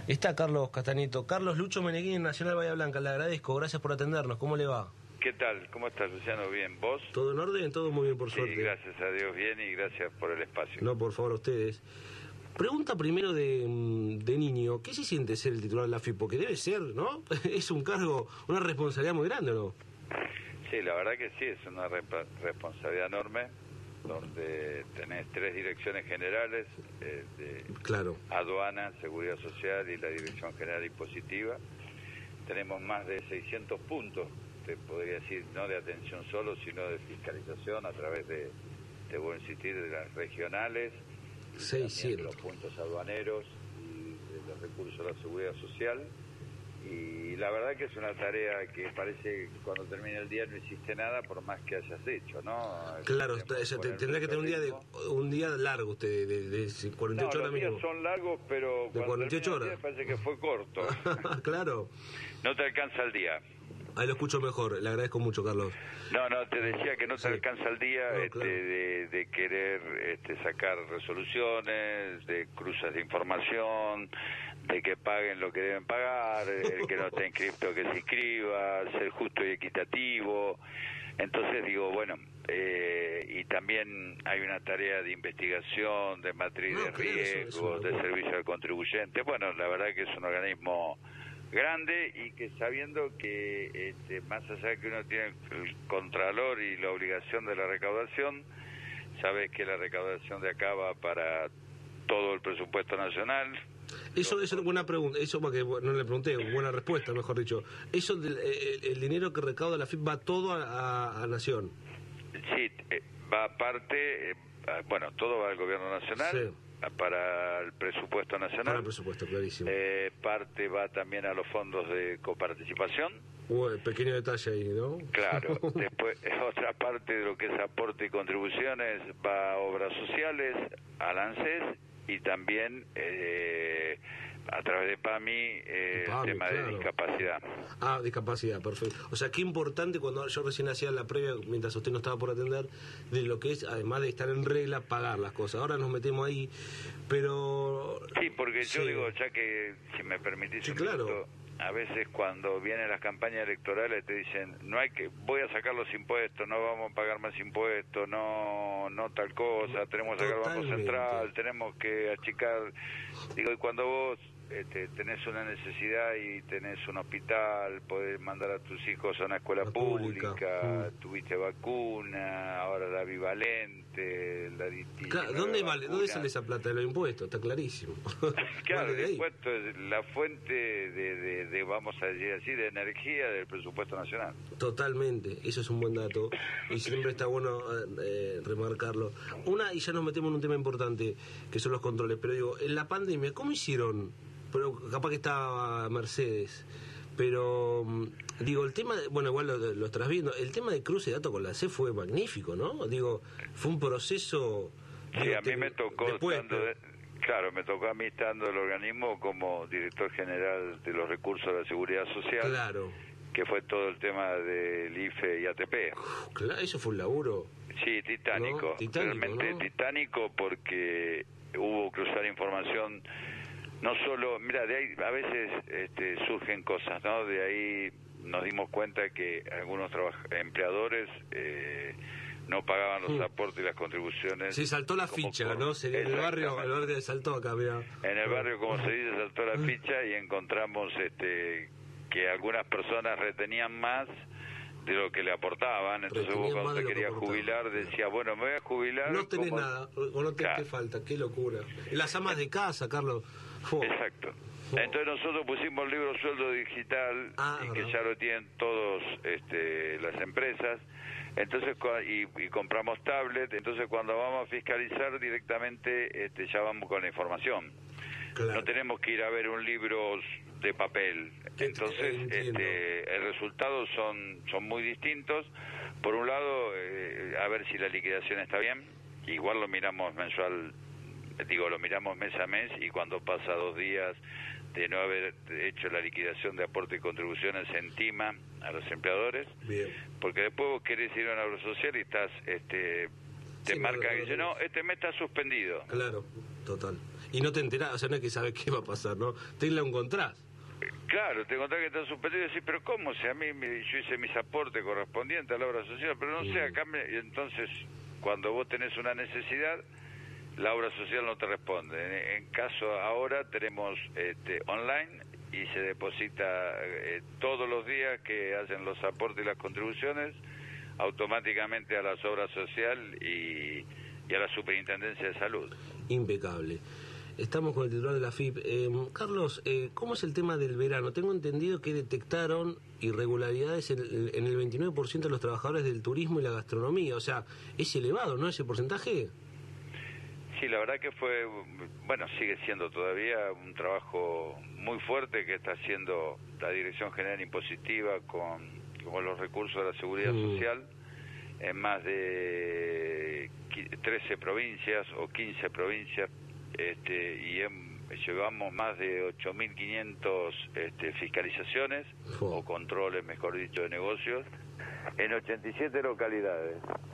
Está Carlos Castañeto. Carlos Lucho Meneghini, Nacional Bahía Blanca, le agradezco, gracias por atendernos. ¿Cómo le va? ¿Qué tal? ¿Cómo estás, Luciano? ¿Bien? ¿Vos? ¿Todo en orden? Todo muy bien, por suerte. Sí, gracias a Dios, bien, y gracias por el espacio. No, por favor, a ustedes. Pregunta primero de niño, ¿qué se siente ser el titular de la AFIP? Porque debe ser, ¿no? Es un cargo, una responsabilidad muy grande, ¿no? Sí, la verdad que sí, es una responsabilidad enorme, donde tenés 3 direcciones generales, Claro. Aduana, Seguridad Social y la Dirección General Impositiva. Tenemos más de 600 puntos, te podría decir, no de atención solo, sino de fiscalización a través de, te voy a insistir, de las regionales, de los puntos aduaneros y de los recursos de la Seguridad Social. Y la verdad que es una tarea que parece que cuando termina el día no hiciste nada por más que hayas hecho, ¿no? Claro, tendrá que tener un día largo usted, de 48 horas mínimo. Los días son largos, pero de 48 horas. Parece que fue corto. Claro. No te alcanza el día. Ahí lo escucho mejor, le agradezco mucho, Carlos. No, te decía que no te alcanza el día, claro. de querer sacar resoluciones, de cruces de información, de que paguen lo que deben pagar, el que no esté inscripto que se inscriba, ser justo y equitativo. Entonces digo, bueno, y también hay una tarea de investigación, de matriz de riesgos, de servicio al contribuyente. Bueno, la verdad que es un organismo grande y que sabiendo que más allá de que uno tiene el contralor y la obligación de la recaudación, sabes que la recaudación de acá va para todo el presupuesto nacional. Eso es buena pregunta, eso porque no le pregunté, buena respuesta, mejor dicho. Eso el dinero que recauda la AFIP va todo a Nación. Sí, va aparte, bueno, todo va al gobierno nacional. Sí. Para el presupuesto nacional. Para el presupuesto, clarísimo. Parte va también a los fondos de coparticipación. Pequeño detalle ahí, ¿no? Claro. Después, otra parte de lo que es aporte y contribuciones va a obras sociales, al ANSES y también a través de PAMI, el tema de discapacidad. Ah, discapacidad, perfecto. O sea, qué importante cuando yo recién hacía la previa, mientras usted no estaba por atender, de lo que es, además de estar en regla, pagar las cosas. Ahora nos metemos ahí, pero... Sí, porque yo digo, ya que, si me permitís un minuto, a veces cuando vienen las campañas electorales te dicen, no hay que, voy a sacar los impuestos, no vamos a pagar más impuestos, no tal cosa, tenemos que sacar el Banco Central, tenemos que achicar. Digo, y cuando vos tenés una necesidad y tenés un hospital, podés mandar a tus hijos a una escuela pública, tuviste vacuna, ahora la bivalente, la distinta. Claro, ¿dónde sale esa plata de los impuestos? Está clarísimo. Claro, el impuesto es la fuente de vamos a decir así, de energía del presupuesto nacional. Totalmente, eso es un buen dato y siempre está bueno remarcarlo. Y ya nos metemos en un tema importante, que son los controles, pero digo, en la pandemia, ¿cómo hicieron? Pero capaz que estaba Mercedes, pero digo, el tema bueno, igual lo estás viendo, el tema de cruce de datos con la C fue magnífico, ¿no? Digo, fue un proceso. Sí, a mí me tocó claro, me tocó a mí estando el organismo como director general de los recursos de la Seguridad Social. Claro. Que fue todo el tema del IFE y ATP. Claro, eso fue un laburo. Sí, titánico. Realmente titánico, porque hubo cruzar información. No solo, mira, de ahí a veces surgen cosas, ¿no? De ahí nos dimos cuenta que algunos empleadores no pagaban los aportes y las contribuciones. Sí, saltó la ficha, ¿no? En el barrio saltó acá, mira. En el barrio, como se dice, saltó la ficha y encontramos que algunas personas retenían más de lo que le aportaban. Entonces vos cuando te querías jubilar decía, bueno, me voy a jubilar. No tenés nada, o no te falta, qué locura. Las amas de casa, Carlos. Exacto. Entonces nosotros pusimos el libro sueldo digital, que ya lo tienen todos las empresas. Entonces y compramos tablet. Entonces cuando vamos a fiscalizar directamente ya vamos con la información. Claro. No tenemos que ir a ver un libro de papel. Entonces el resultado son muy distintos. Por un lado, a ver si la liquidación está bien. Igual lo miramos mensual, lo miramos mes a mes, y cuando pasa 2 días de no haber hecho la liquidación de aporte y contribuciones se intima a los empleadores. Bien. Porque después vos querés ir a una obra social y estás te marca que dice, no, este mes está suspendido. Claro, total. y no te enterás, o sea, no es que sabes qué va a pasar, ¿no? Te la encontrás. Claro, te encontrás que está suspendido y decís, pero ¿cómo? Si a mí yo hice mis aportes correspondientes a la obra social, pero no sé, acá y entonces cuando vos tenés una necesidad, la obra social no te responde. En caso ahora tenemos online y se deposita todos los días que hacen los aportes y las contribuciones automáticamente a las obras social y a la Superintendencia de Salud. Impecable. Estamos con el titular de la FIP. Carlos, ¿cómo es el tema del verano? Tengo entendido que detectaron irregularidades en el 29% de los trabajadores del turismo y la gastronomía. O sea, es elevado, ¿no? Ese porcentaje. Sí, la verdad que fue, bueno, sigue siendo todavía un trabajo muy fuerte que está haciendo la Dirección General Impositiva con los recursos de la Seguridad Social en más de 13 provincias o 15 provincias, y llevamos más de 8.500 fiscalizaciones o controles, mejor dicho, de negocios en 87 localidades.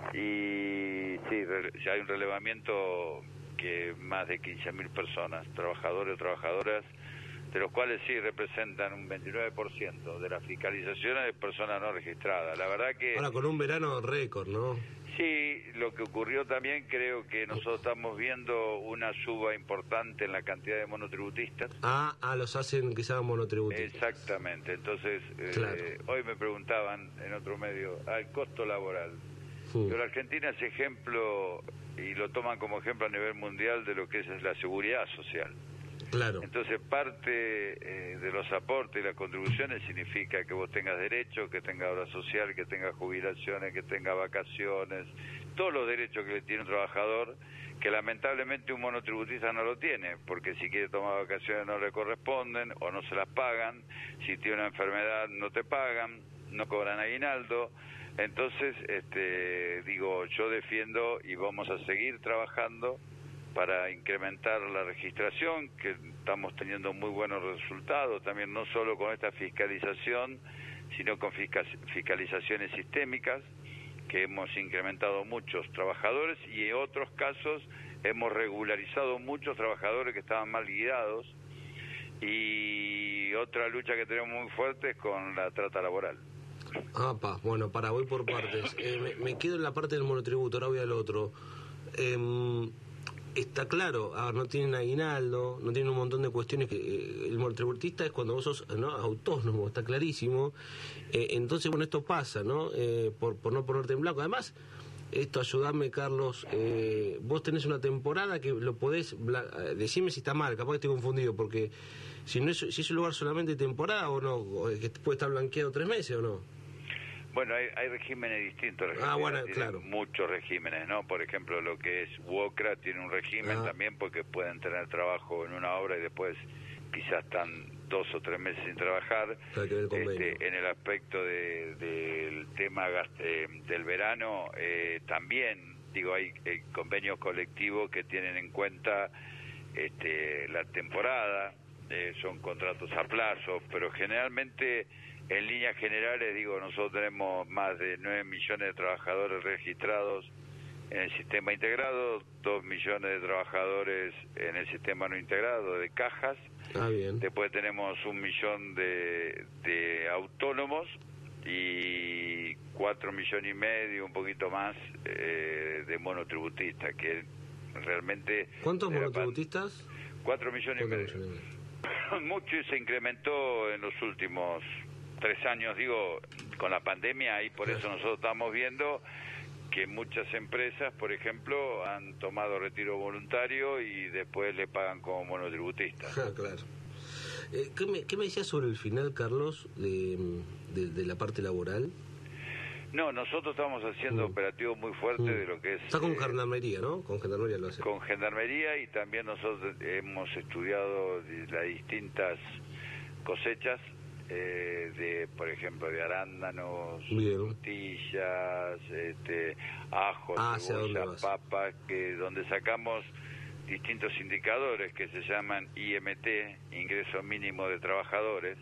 Y sí, ya hay un relevamiento que más de 15.000 personas, trabajadores o trabajadoras, de los cuales sí representan un 29% de las fiscalizaciones de personas no registradas. La verdad que... Ahora con un verano récord, ¿no? Sí, lo que ocurrió también, creo que nosotros estamos viendo una suba importante en la cantidad de monotributistas. Los hacen que sean monotributistas. Exactamente, entonces claro. Hoy me preguntaban en otro medio, el costo laboral. Pero la Argentina es ejemplo, y lo toman como ejemplo a nivel mundial, de lo que es la seguridad social. Claro. Entonces parte de los aportes y las contribuciones significa que vos tengas derechos, que tengas obra social, que tengas jubilaciones, que tengas vacaciones, todos los derechos que le tiene un trabajador, que lamentablemente un monotributista no lo tiene, porque si quiere tomar vacaciones no le corresponden o no se las pagan, si tiene una enfermedad no te pagan, no cobran aguinaldo. Entonces, yo defiendo y vamos a seguir trabajando para incrementar la registración, que estamos teniendo muy buenos resultados, también no solo con esta fiscalización, sino con fiscalizaciones sistémicas, que hemos incrementado muchos trabajadores y en otros casos hemos regularizado muchos trabajadores que estaban mal guiados, y otra lucha que tenemos muy fuerte es con la trata laboral. Bueno, voy por partes. Me quedo en la parte del monotributo, ahora voy al otro. Está claro, no tienen aguinaldo, no tienen un montón de cuestiones que el monotributista es cuando vos sos autónomo, está clarísimo. Entonces, bueno, esto pasa, ¿no? Por no ponerte en blanco. Además, esto, ayudame, Carlos, vos tenés una temporada que lo podés, decime si está mal, capaz que estoy confundido, porque si es un lugar solamente temporada o no, que puede estar blanqueado 3 meses o no. Bueno, hay regímenes distintos. Claro. Muchos regímenes, ¿no? Por ejemplo, lo que es UOCRA tiene un régimen también, porque pueden tener trabajo en una obra y después quizás están 2 o 3 meses sin trabajar. En el aspecto del tema del verano, también, hay convenios colectivos que tienen en cuenta la temporada, son contratos a plazo, pero generalmente... En líneas generales, nosotros tenemos más de 9 millones de trabajadores registrados en el sistema integrado, 2 millones de trabajadores en el sistema no integrado de cajas. Bien. Después tenemos 1 millón de autónomos y 4 millones y medio, un poquito más, de monotributistas, que realmente... ¿Cuántos monotributistas? 4 millones y medio. Mucho, y se incrementó en los últimos 3 años, con la pandemia, y por eso nosotros estamos viendo que muchas empresas, por ejemplo, han tomado retiro voluntario y después le pagan como monotributistas. Claro. ¿Qué me decías sobre el final, Carlos, de la parte laboral? No, nosotros estamos haciendo operativos muy fuertes de lo que es... Está con Gendarmería, ¿no? Con Gendarmería lo hace. Con Gendarmería, y también nosotros hemos estudiado las distintas cosechas, por ejemplo, de arándanos, frutillas, ajos, cebollas, papas, donde sacamos distintos indicadores que se llaman IMT, Ingreso Mínimo de Trabajadores.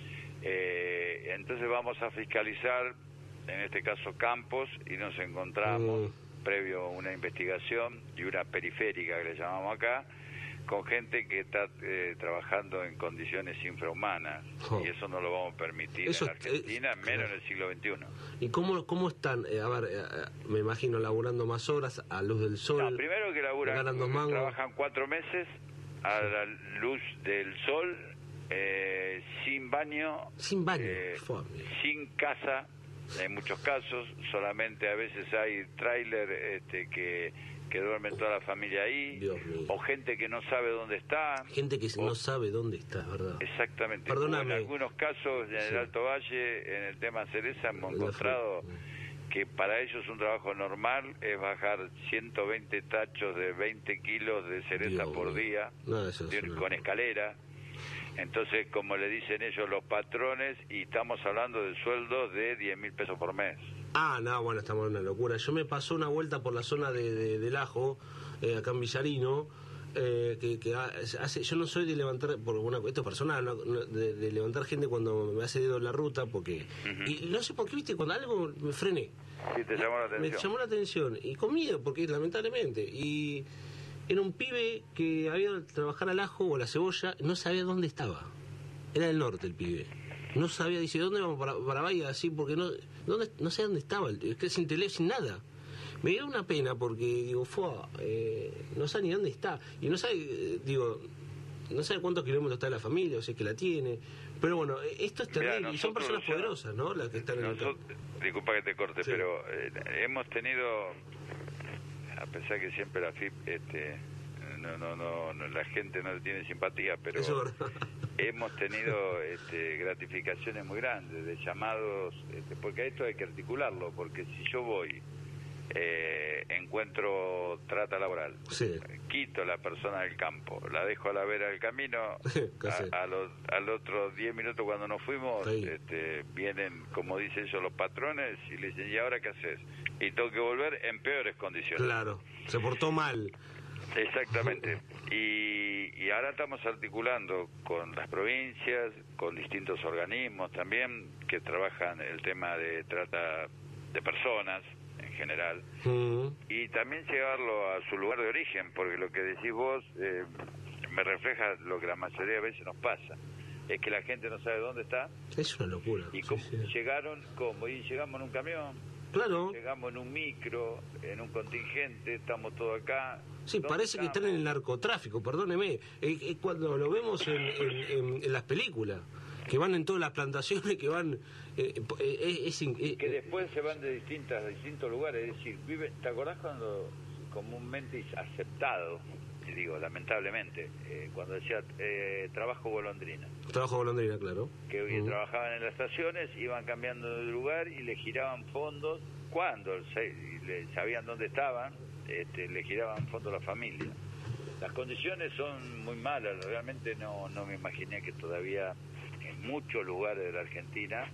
Entonces vamos a fiscalizar, en este caso campos, y nos encontramos, previo a una investigación y una periférica que le llamamos acá, con gente que está trabajando en condiciones infrahumanas, y eso no lo vamos a permitir en Argentina, menos en el siglo XXI. ¿Y cómo están? Me imagino laburando más horas a luz del sol. No, primero que trabajan 4 meses a la luz del sol, sin baño, sin casa, en muchos casos, solamente a veces hay tráiler que duermen toda la familia ahí, o gente que no sabe dónde está. Gente que no sabe dónde está, ¿verdad? Exactamente. Perdóname. En algunos casos, en el Alto Valle, en el tema cereza, hemos encontrado que para ellos un trabajo normal es bajar 120 tachos de 20 kilos de cereza por día, con escalera. Entonces, como le dicen ellos los patrones, y estamos hablando de sueldos de 10.000 pesos por mes. Bueno, estamos en una locura. Yo me pasó una vuelta por la zona del Ajo, acá en Villarino, yo no soy de levantar, esto es personal, de levantar gente cuando me hace dedo en la ruta, porque... Y no sé por qué, viste, cuando algo me frené. Sí, te llamó la atención. Me llamó la atención, y con miedo, porque lamentablemente... Y era un pibe que había ido a trabajar al ajo o a la cebolla, no sabía dónde estaba. Era del norte el pibe. No sabía, dice, ¿dónde vamos para Bahía? Así, porque no sé dónde estaba, es que sin teléfono, sin nada. Me dio una pena porque, digo, no sabe ni dónde está. Y no sabe, no sabe cuántos kilómetros está la familia, o sea, que la tiene. Pero bueno, esto es terrible. Y son personas poderosas, ¿no? Las que están en el campo. Disculpa que te corte, pero hemos tenido, a pesar que siempre la FIP, la gente no tiene simpatía, pero hemos tenido gratificaciones muy grandes de llamados, porque a esto hay que articularlo, porque si yo voy, encuentro trata laboral, quito a la persona del campo, la dejo a la vera del camino, al otro 10 minutos cuando nos fuimos, vienen, como dicen ellos, los patrones, y le dicen, ¿y ahora qué haces? Y tengo que volver en peores condiciones. Claro, se portó mal. Exactamente. Y ahora estamos articulando con las provincias, con distintos organismos también que trabajan el tema de trata de personas en general, y también llevarlo a su lugar de origen, porque lo que decís vos me refleja lo que la mayoría de veces nos pasa, es que la gente no sabe dónde está. Es una locura. Y llegaron, y llegamos en un camión. Claro. Llegamos en un micro, en un contingente, estamos todos acá. Sí, parece que están en el narcotráfico, perdóneme. Cuando lo vemos en las películas, que van en todas las plantaciones, que van... que después se van de distintos lugares, es decir, ¿te acordás cuando comúnmente es aceptado, y digo, lamentablemente, cuando decía trabajo golondrina? Trabajo golondrina, claro. Que trabajaban en las estaciones, iban cambiando de lugar y le giraban fondos, cuando sabían dónde estaban, le giraban fondos a la familia. Las condiciones son muy malas, realmente no me imaginé que todavía en muchos lugares de la Argentina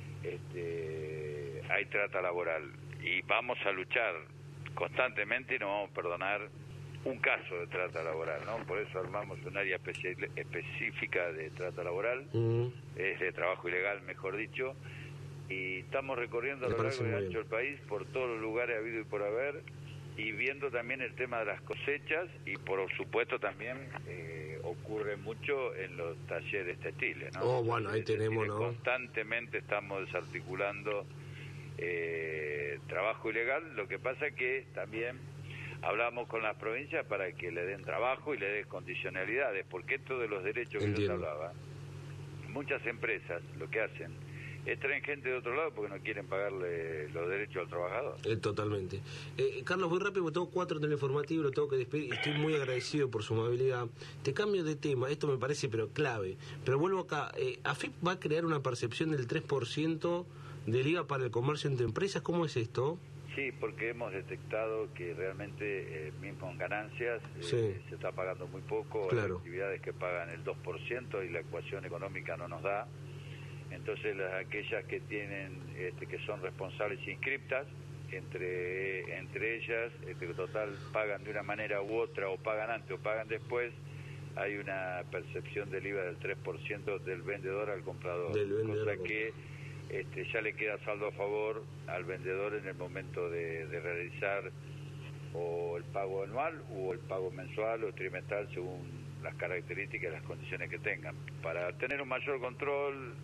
hay trata laboral, y vamos a luchar constantemente y no vamos a perdonar un caso de trata laboral, ¿no? Por eso armamos un área específica de trata laboral, es de trabajo ilegal, mejor dicho, y estamos recorriendo a lo largo y ancho del país, por todos los lugares habido y por haber, y viendo también el tema de las cosechas, y por supuesto también ocurre mucho en los talleres textiles, ¿no? Bueno, ahí tenemos, ¿no? Constantemente estamos desarticulando trabajo ilegal. Lo que pasa es que también hablamos con las provincias para que le den trabajo y le den condicionalidades, porque esto de los derechos que yo hablaba, muchas empresas lo que hacen es traen gente de otro lado porque no quieren pagarle los derechos al trabajador. Totalmente. Carlos, muy rápido, porque tengo 4 teleinformativos, lo tengo que despedir, estoy muy agradecido por su amabilidad. Te cambio de tema, esto me parece pero clave, pero vuelvo acá. AFIP va a crear una percepción del 3% del IVA para el comercio entre empresas, ¿cómo es esto? Sí, porque hemos detectado que realmente mismo en ganancias se está pagando muy poco, claro. Hay actividades que pagan el 2% y la ecuación económica no nos da. Entonces aquellas que tienen que son responsables inscriptas, entre ellas total pagan de una manera u otra, o pagan antes o pagan después, hay una percepción del IVA del 3% del vendedor al comprador, cosa que ya le queda saldo a favor al vendedor en el momento de realizar o el pago anual o el pago mensual o trimestral según las características y las condiciones que tengan. Para tener un mayor control,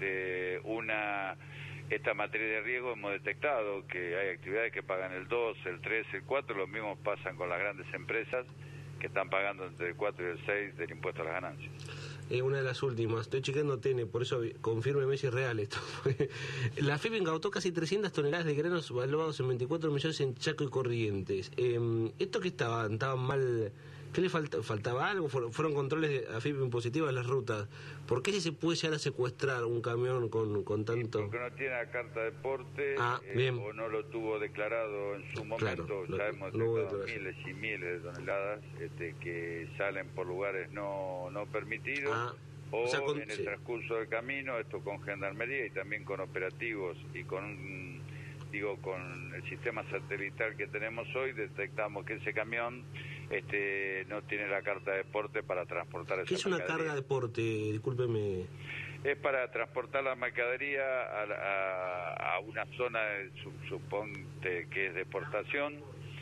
esta materia de riesgo hemos detectado que hay actividades que pagan el 2, el 3, el 4, lo mismo pasan con las grandes empresas que están pagando entre el 4 y el 6 del impuesto a las ganancias. Una de las últimas, estoy chequeando TN, por eso confírmeme si es real esto. La FIP incautó casi 300 toneladas de granos valuados en 24 millones en Chaco y Corrientes. ¿Esto qué estaban mal? ¿Qué le faltaba algo? ¿Fueron controles de AFIP impositivos en las rutas? ¿Por qué si se puede llegar a secuestrar un camión con tanto...? Porque no tiene la carta de porte o no lo tuvo declarado en su momento. Claro, ya hemos detectado miles y miles de toneladas que salen por lugares no permitidos. O sea, en el transcurso del camino, esto con gendarmería y también con operativos y con el sistema satelital que tenemos hoy, detectamos que ese camión no tiene la carta de porte para transportar esa mercadería. ¿Qué es una carga de porte? Discúlpeme. Es para transportar la mercadería a una zona, suponte que es de exportación,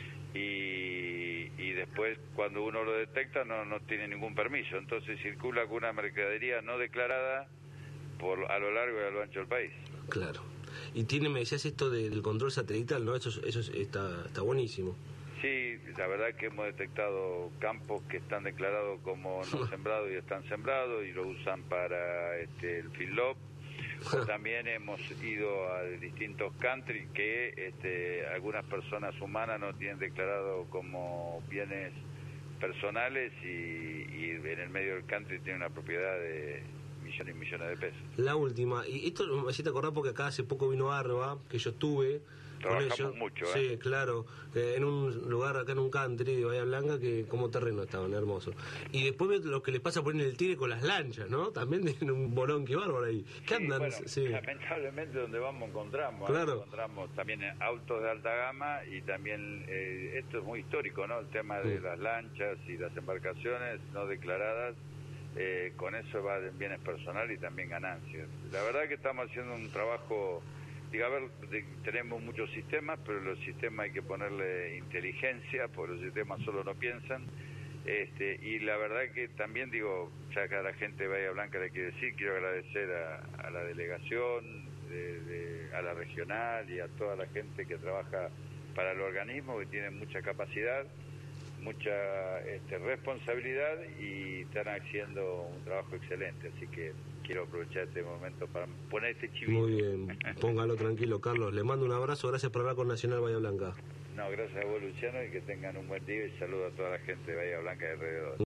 y después cuando uno lo detecta no tiene ningún permiso, entonces circula con una mercadería no declarada a lo largo y a lo ancho del país. Claro. Y me decías esto del control satelital, ¿no? Eso está buenísimo. Sí, la verdad que hemos detectado campos que están declarados como no sembrados y están sembrados y lo usan para el feedlot. También hemos ido a distintos country que algunas personas humanas no tienen declarado como bienes personales y en el medio del country tiene una propiedad de millones y millones de pesos. La última, y esto me hiciste acordar porque acá hace poco vino Arba, que yo estuve con ellos. Mucho, Sí, claro, en un lugar acá en un country de Bahía Blanca que como terreno estaban hermosos. Y después veo lo que les pasa por en el Tigre con las lanchas, ¿no? También tienen un bolón que bárbaro ahí. ¿Qué andan? Bueno, lamentablemente donde vamos encontramos. Claro. Encontramos también autos de alta gama y también esto es muy histórico, ¿no? El tema de las lanchas y las embarcaciones no declaradas. Con eso va en bienes personales y también ganancias. La verdad que estamos haciendo un trabajo, tenemos muchos sistemas, pero los sistemas hay que ponerle inteligencia, porque los sistemas solo no piensan. Y la verdad que también ya que a la gente de Bahía Blanca le quiero agradecer a la delegación, a la regional y a toda la gente que trabaja para el organismo, que tiene mucha capacidad, mucha responsabilidad y están haciendo un trabajo excelente, así que quiero aprovechar este momento para poner este chivito. Muy bien, póngalo tranquilo, Carlos. Le mando un abrazo, gracias por hablar con Nacional Bahía Blanca. No, gracias a vos, Luciano, y que tengan un buen día y saludo a toda la gente de Bahía Blanca y alrededor.